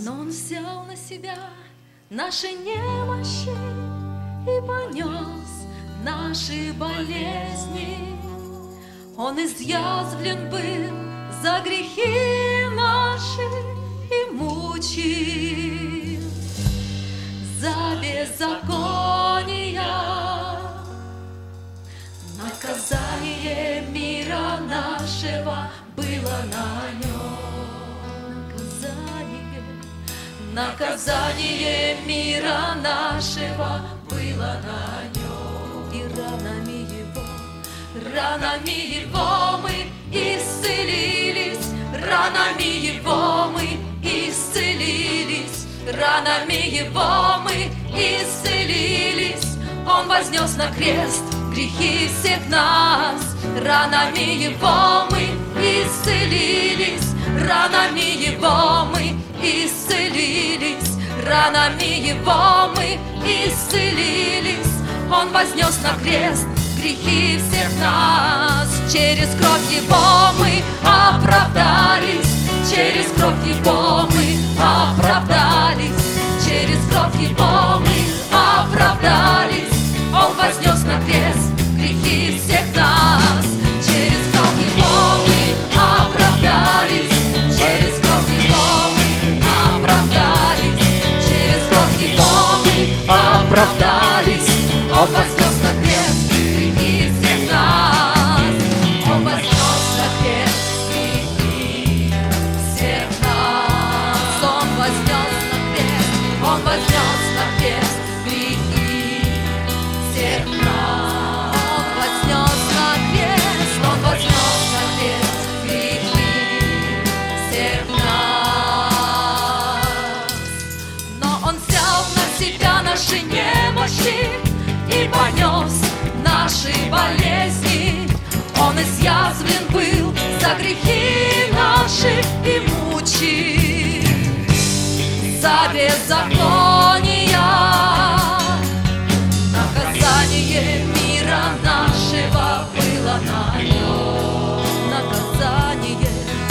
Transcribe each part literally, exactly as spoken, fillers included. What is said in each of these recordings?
Но Он взял на себя наши немощи и понес наши болезни. Он изъязвлен был за грехи наши и мучил за беззакония. Наказание мира нашего было на нем. Наказание, наказание мира нашего было на нем. И ранами Его, ранами Его мы исцелились, ранами Его мы исцелились, ранами Его мы исцелились. Он вознес на крест грехи всех нас, ранами Его мы исцелились, ранами Его мы исцелились, ранами Его мы исцелились. Он вознес на крест грехи всех нас. Через кровь Его мы оправдались, через кровь Его мы оправдались, через кровь Его мы оправдались. Он вознес на крест грехи всех нас. Через кровь Его мы оправдались, через кровь Его мы оправдались, через кровь Его мы оправдались. Он вознес на крест грехи всех нас. Он вознес на крест грехи всех нас. Он вознес на крест, Он вознес на крест грехи всех нас. Он вознес на крест, Он вознес на крест грехи всех нас. Но Он взял на себя наши немощи и понес наши болезни. Он изъязвлен был за грехи наши и мучил за беззакония. Наказание мира нашего было на нем. Наказание,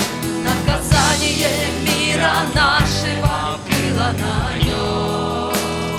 наказание мира нашего было на нем.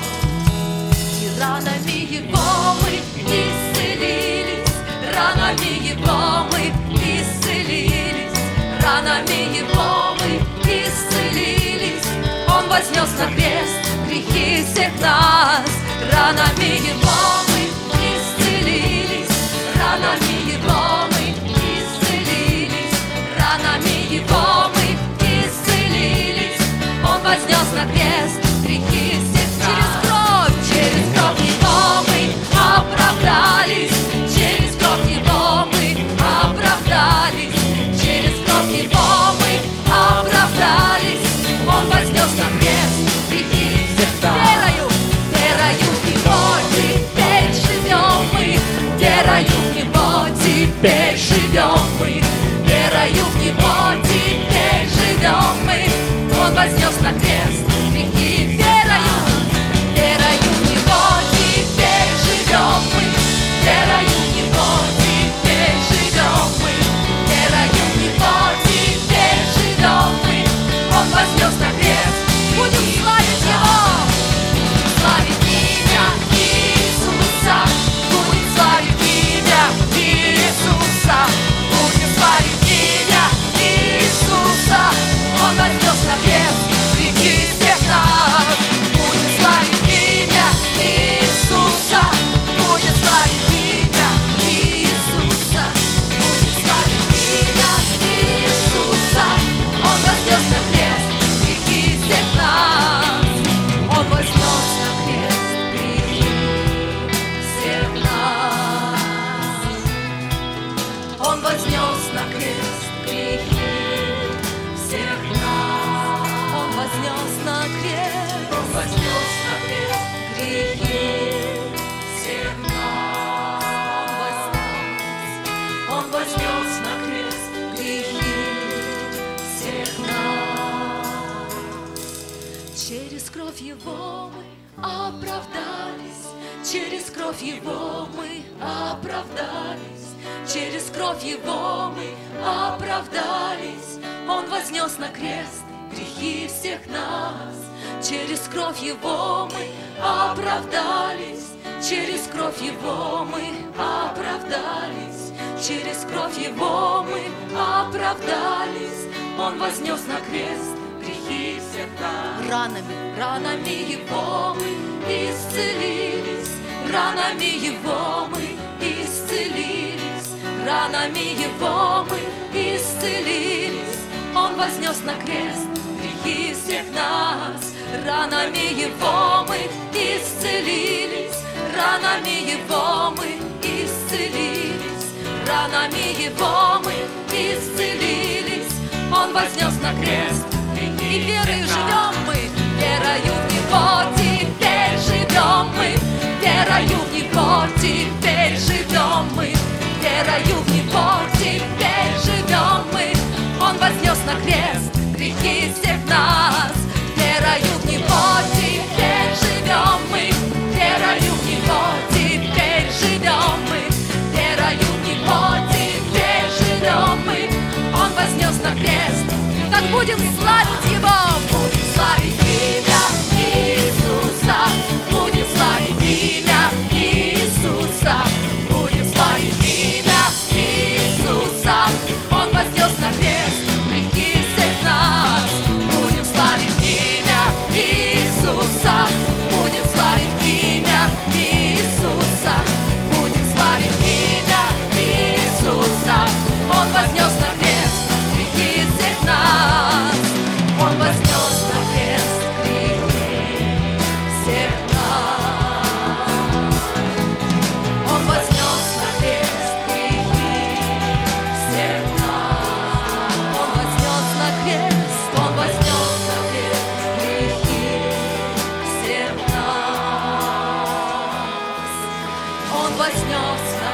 И ранами Его мы исцелились, ранами Его мы исцелились, ранами Его мы исцелились. Он вознес на крест грехи всех нас. Ранами Его мы исцелились, ранами Его мы исцелились, ранами Его мы исцелились. Он вознес на крест грехи всех нас. Через кровь, через кровь Его мы оправдались, через кровь Его мы оправдались, через кровь Его мы оправдались. Он вознес на крест грехи всех нас. Верою, верою в Него теперь живем мы, верою в Него теперь живем мы, верою в Него теперь живем мы. Он вознес на крест грехи. Верою, верою в Него теперь живем мы, верою в Него теперь живем мы, верою в Него теперь живем мы. Он вознес на крест. Будем славить Его, славить имя Иисуса, будем славить имя Иисуса, будем славить имя Иисуса. Он вознес на крест грехи всех нас. Будем славить имя Иисуса, будем славить имя Иисуса, будем славить имя Иисуса. Он вознес на крест грехи всех нас. Он вознес на крест грехи всех нас. Он вознес на крест грехи всех нас. Он вознес на крест, Он вознес на крест грехи всех нас. Он вознес на крест грехи всех нас. Через кровь Его мы оправдались, через кровь Его мы оправдались, через кровь Его мы оправдались. Он вознес на крест грехи всех нас. Через кровь Его мы оправдались, через кровь Его мы оправдались, через кровь Его мы оправдались. Он вознес на крест грехи всех нас. Ранами, ранами Его мы исцелились, ранами Его мы исцелились, ранами Его мы исцелились. Он вознес на крест грехи всех нас. Ранами Его мы исцелились, ранами Его мы исцелились, ранами Его мы исцелились. Он вознес на крест, и верою живем мы, верою в Него теперь живем мы, верою в Него теперь живем мы, верою в Него теперь живем мы. Он вознес на крест грехи всех нас. Верою в Него теперь живем мы, верою в Него теперь живем мы, верою в Него теперь живем мы. Он вознес на крест, так будем славить Его. Будем славить имя Иисуса, будем славить имя Иисуса, будем славить имя Иисуса. Он вознес на крест грехи всех нас. Будем славить имя Иисуса, будем славить имя Иисуса, будем славить имя Иисуса. Он вознес на крест грехи всех нас. Он вознес на крест грехи всех нас. Он вознес на крест грехи всех нас. Он вознес на крест, Он вознес на крест грехи всех нас. Он вознес на